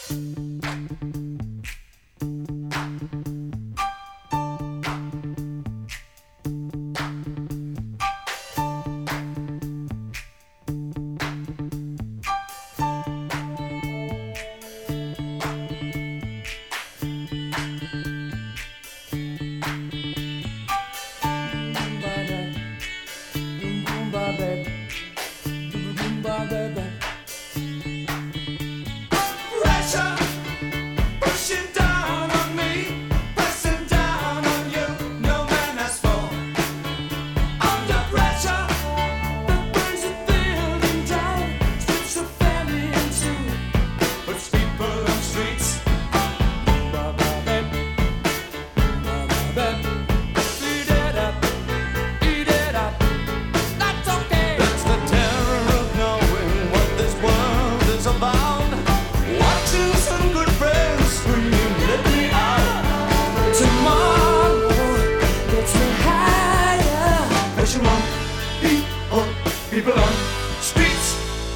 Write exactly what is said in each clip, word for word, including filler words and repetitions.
People on streets.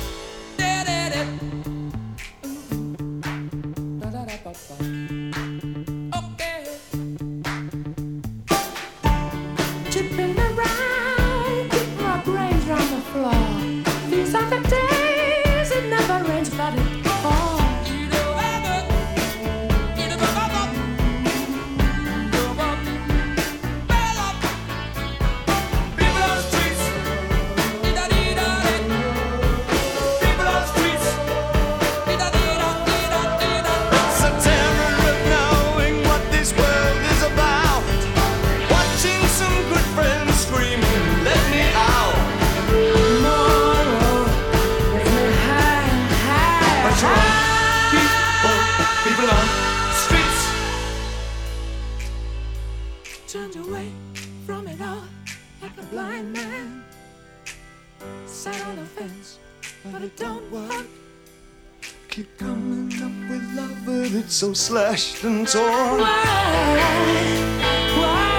Okay. Chipping around, keep my brains round the floor. These are the days it never rains, but it falls. Turned away from it all like a blind man. Sat on the fence, but it don't work. Keep coming up with love, but it's so slashed and torn. Why? Why?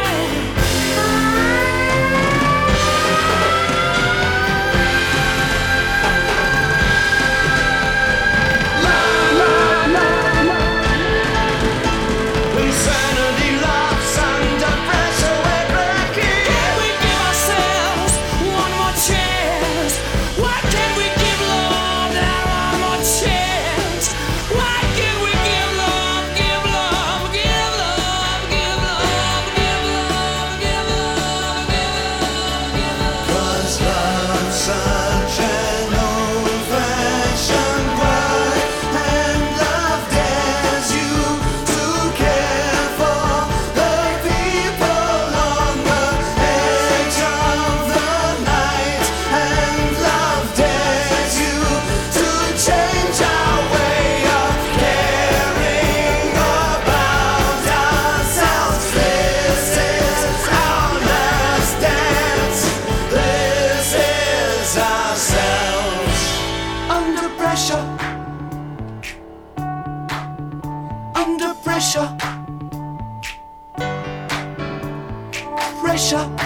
Under pressure, pressure.